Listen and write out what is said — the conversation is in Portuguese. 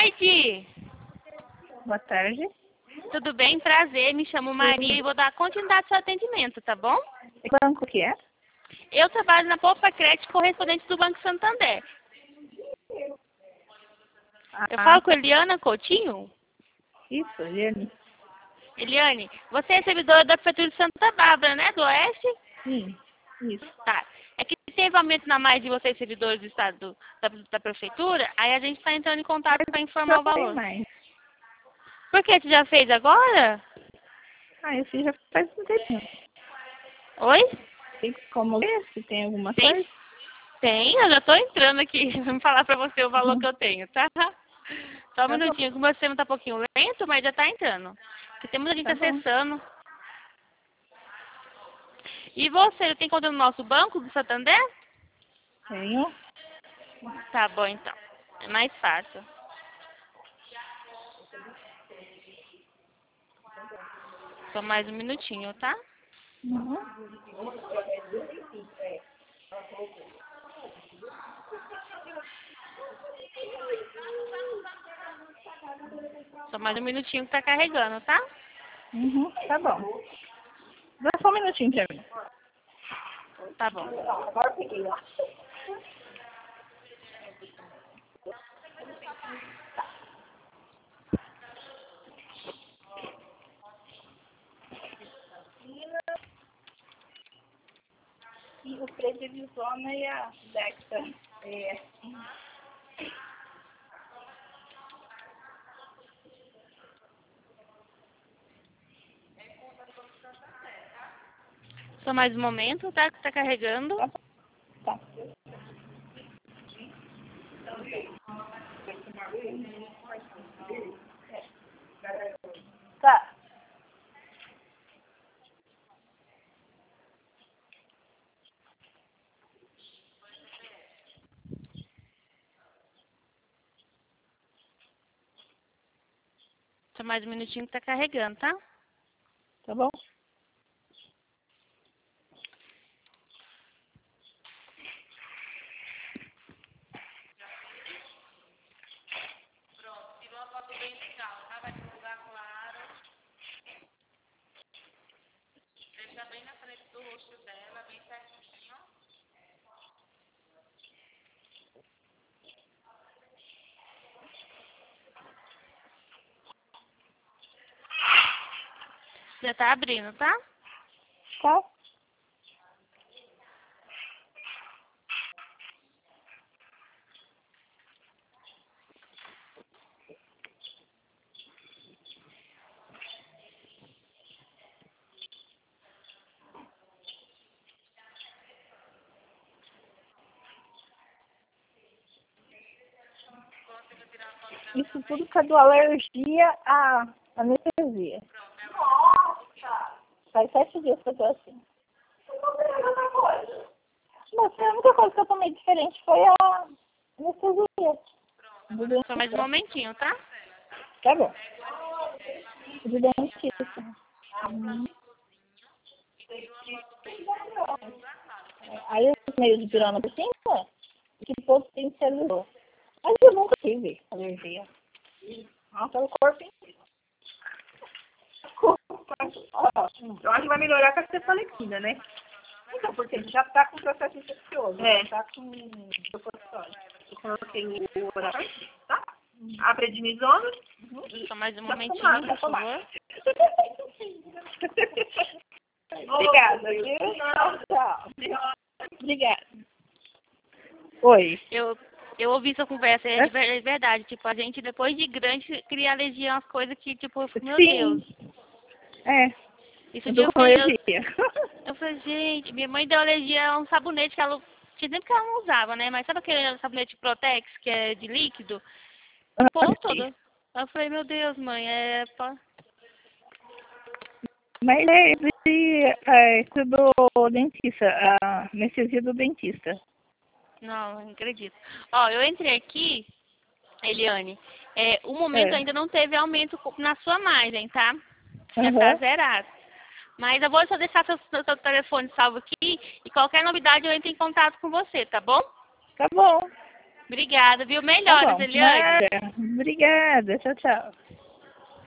tarde. Boa tarde. Tudo bem? Prazer. Me chamo Maria e vou dar continuidade ao seu atendimento, tá bom? Que banco que é? Eu trabalho na Poupa Crédito, correspondente do Banco Santander. Eu falo com Eliana Coutinho? Isso, Eliane. Eliane, você é servidora da Prefeitura de Santa Bárbara, né? Do Oeste? Sim, isso. Tá. É que teve aumento na mais de vocês, servidores do Estado da Prefeitura, aí a gente está entrando em contato para informar o valor. Mais. Por que? Você já fez agora? Eu fiz já faz um tempinho. Oi? Tem como ver se tem alguma Tem? coisa? Tem, eu já tô entrando aqui. Vamos falar pra você o valor que eu tenho, tá? Só um Tá minutinho, como o sistema tá um pouquinho lento, mas já tá entrando. Porque tem muita gente Tá bom. acessando. E você, tem conta no nosso banco do Santander? Tenho. Tá bom, então. É mais fácil. Só mais um minutinho, tá? Uhum. Só mais um minutinho que tá carregando, tá? Uhum. Tá bom. Dá só um minutinho pra mim. Tá bom. E o Predivisona e a Dexter. Só mais um momento, tá? Que tá carregando. Tá. Tá. Só mais um minutinho que tá carregando, tá? Tá bom? Bem na frente do rosto dela, bem certinho. Já tá abrindo, tá? Tá. Isso tudo por causa da alergia à anestesia. Faz 7 dias que eu tô assim. Mas a única coisa que eu tomei diferente foi a anestesia. Do Só mais um dentista. momentinho, tá? Tá bom. Do dentista. Aí os meios de pirona por cima, que potencializou. Mas eu nunca tive alergia. Nossa, o corpo inteiro. Eu acho que vai melhorar com a cefalexina, né? Então, porque ele já tá com processo infeccioso. Já tá com supositório. Eu coloquei o horário, tá? A prednisona. Só mais um momentinho, por favor. Obrigada, viu? Tchau. Obrigada. Oi. Eu ouvi sua conversa, é de verdade. Tipo, a gente, depois de grande, cria alergia a umas coisas que, tipo, meu Deus. Isso Eu dia tô com alergia. eu falei, gente, minha mãe deu alergia a um sabonete que ela. Tinha tempo que ela não usava, né? Mas sabe aquele sabonete Protex, que é de líquido? Pô, todo. Eu falei, meu Deus, mãe, Mas é do dentista, a anestesia do dentista. Não acredito. Ó, eu entrei aqui, Eliane. O momento ainda não teve aumento na sua margem, tá? Já tá zerado. Mas eu vou só deixar seu telefone salvo aqui e qualquer novidade eu entro em contato com você, tá bom? Tá bom. Obrigada, viu? Tá Melhoras, bom. Eliane. Obrigada. Tchau, tchau.